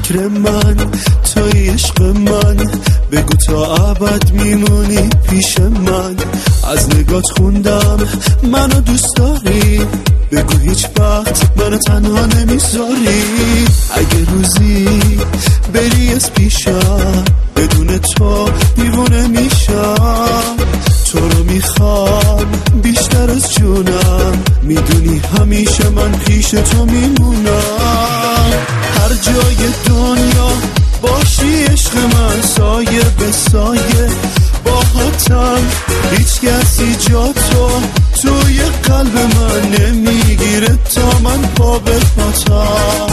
فکر من، توی عشق من، بگو تا ابد میمونی پیش من. از نگات خوندم منو دوست داری، بگو هیچ وقت منو تنها نمیذاری. اگه روزی بری از پیشم، بدون تو دیوونه میشم. تو رو میخوام بیشتر از جونم، میدونی همیشه من پیش تو میمونم. هر جای دنیا باشی عشق من، سایه به سایه باهاتم. هیچ کسی جا تو توی قلب من نمیگیره تا من پا به پاتم.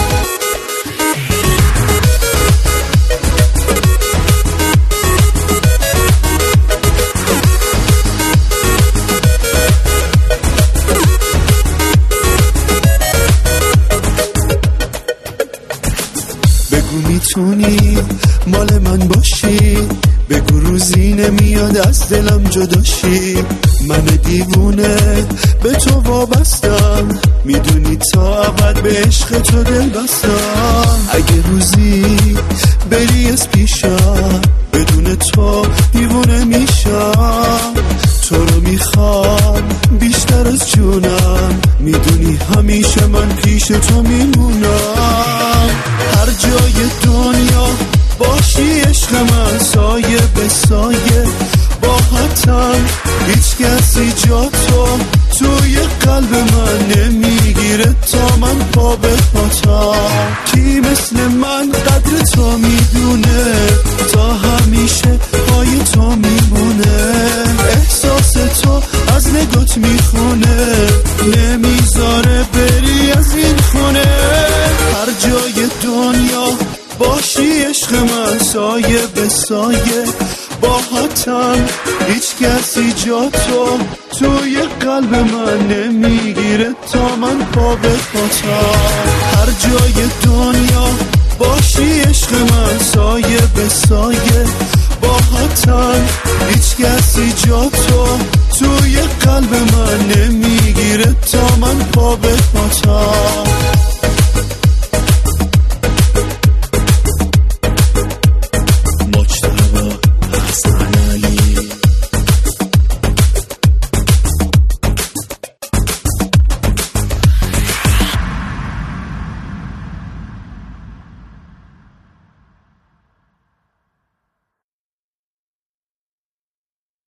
بگو میتونی مال من باشی، بگو روزی نمیاد از دلم جداشی. من دیوونه به تو وابستم، میدونی تا ابد به عشق تو دل بستم. اگه روزی بری از پیشم، بدون تو دیوونه میشم. تو رو میخوام بیشتر از جونم، میدونی همیشه من پیش تو میمونم. هر جای دنیا باشی عشق من، سایه به سایه باهاتم. هیچ کسی جا تو توی قلب من نمیگیره تا من پا به پاتم. کی مثل من قدر تو میدونه، تا همیشه پای تو میمونه. احساس تو از نگات میخونه، نمیذاره بری از این خونه. هر جای دنیا باشی عشق من، سایه به سایه باهاتم. هیچ کسی جا تو توی قلب من نمیگیره تا من پا به پاتم. هر جای دنیا باشی عشق من، سایه به سایه باهاتم. هیچ کسی جا تو توی قلب من نمیگیره تا من پا به پاتم.